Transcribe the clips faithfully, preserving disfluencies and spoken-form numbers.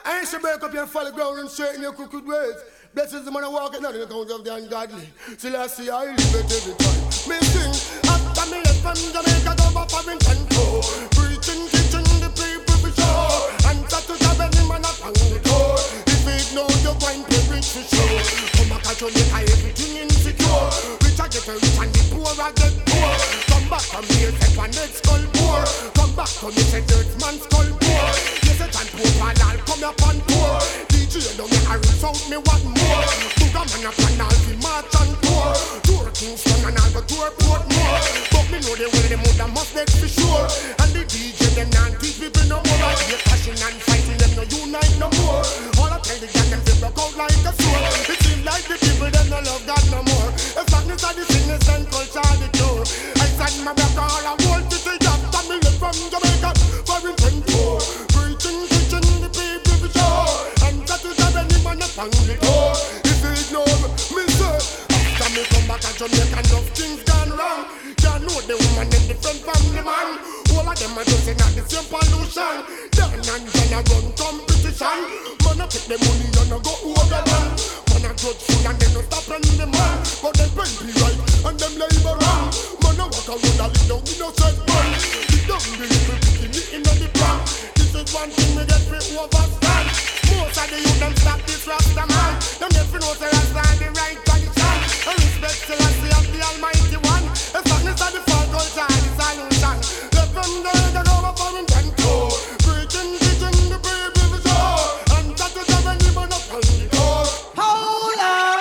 I ain't to break up your folly ground and straighten your crooked ways. Blessings the man I walk in on the account of the ungodly. Still I see I live it every time. Me sing after me left from Jamaica to Buffalo Control. Preaching, teaching the people for sure. And to have any man up on the door. If you ignore your wine, perish for sure. Come back to Jamaica, everything insecure. Rich I get rich and the poor I get poor. Come back from here, take one next skull poor. Come back to me, say dirt man skull poor. Yes, a time poor, I'll come up on tour. D J don't get a result, me what more. Booga man up and all the march and tour. Tour Kingston and all the tour Portmore. But me know they will, the mother must make for sure. And the D J them not teach people no more. Like they passion and fighting them no unite no more. All I tell the gang them they broke out like a sword. It seems like the people them no love God no more. As long as I the sickness and culture the cure. I said my brother all I want to take up. Family from Jamaica for inventor. Preaching, teaching the people for sure. And that is how any man up on the door. If you ignore me, sir, after me come back to Jamaica, enough things gone wrong. Can't know the woman them different from the man. All of them are just in the same pollution. Dan and Dan a run competition. Man a take the money and a go over man. Man a grudgeful and they no stop on the man. But them pen be right and them labor wrong. Man a walk around a little innocent man. They don't believe me picking me in the prank. This is one thing me get free overstand. Most of the youth them stop this Rasta man. Them get free know say Rasta the right position. And respect till I see of the Almighty One. As long as I the fall culture the solution. Let them know they go up for inventor. Preaching, teaching the people for sure. And that is how any man up on the door. Hold up.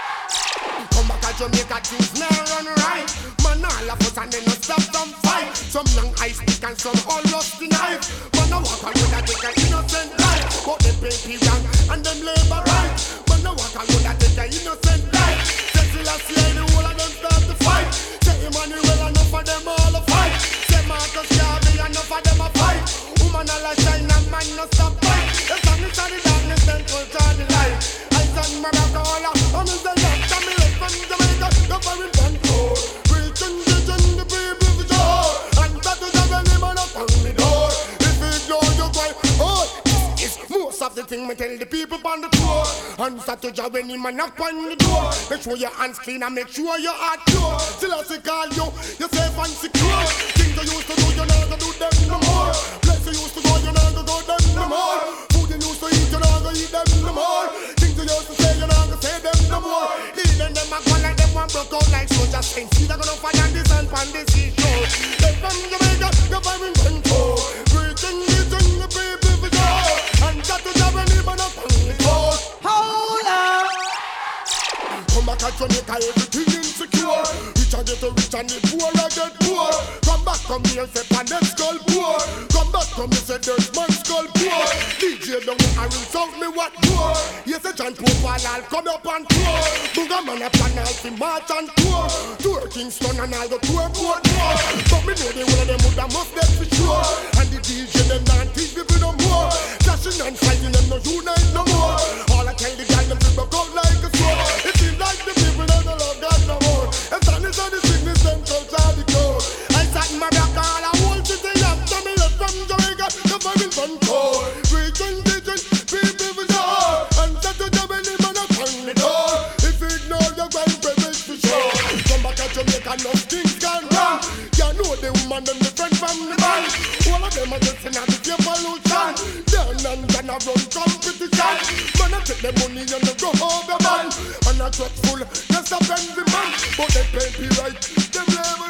Come back to Jamaica, things now run right. Man all of us and they no stop some fight. Some young ice pick and some all rusty knife. Man a walk around and take an innocent life. But they pay P wrong and them labor right. Man a walk around and take an innocent life. Say till I see the whole of them start to fight. Say Emmanuel enough of them all a fight. Say Marcus Garvey enough of them a fight. Woman all a shine and man no stop fight. As long as the darkness then culture the light. I stand my back all up. I'm in the left and me left from Jamaica. You're very control. Preaching, teaching the people for sure. And that is how any man up on the door. If you ignore your boy, oh, this is most of the thing me tell the people on the tour. And start to job any man up on the door. Make sure your hands clean and make sure your heart pure. Till I say call you, you're safe and secure. Things you used to do, you're not gonna do them no more. Place you used to go, you're not gonna go them no more. Food you used to eat, you're not gonna eat them no more. Things you used to say, you're not gonna say them no more. Even them a go like them one broke out like soldiers. Saying see they're gonna find on this and on this issue. They from Jamaica, you're very control. Preaching, teaching the people for sure. And that is how any man up on the coast. Hold up. Come back to Jamaica, everything insecure. Rich I get rich and the poor I get poor. Come back from here, say Panet skull poor. Come back from here, say Dirt man skull poor. D J don't want to insult me what poor. Yes, a John Pope I'll come up and tour. Booga man up and I'll see march and tour. Tour Kingston and I'll go tour Portmore. But me know the one of them would have must get for sure. And the D J them not teach people no more. Clashing and fighting them no unite no more. All I tell the guy them to broke out like a sword. It seems like the people don't love God no more. As long as all the sickness and culture the cure. I sat in my back all I want to say after me left from Jamaica. The very control. Preaching, teaching, people for sure. And that to the belly man up on the door. If you ignore your grandparents for sure. Come back to Jamaica, no things gone wrong. You know the woman them different from the man. All of them are just in the same pollution. Dan and Dan a run competition. Man a take the money and they go over man. And a truck full, just a friendly man. But they pay me right, them labor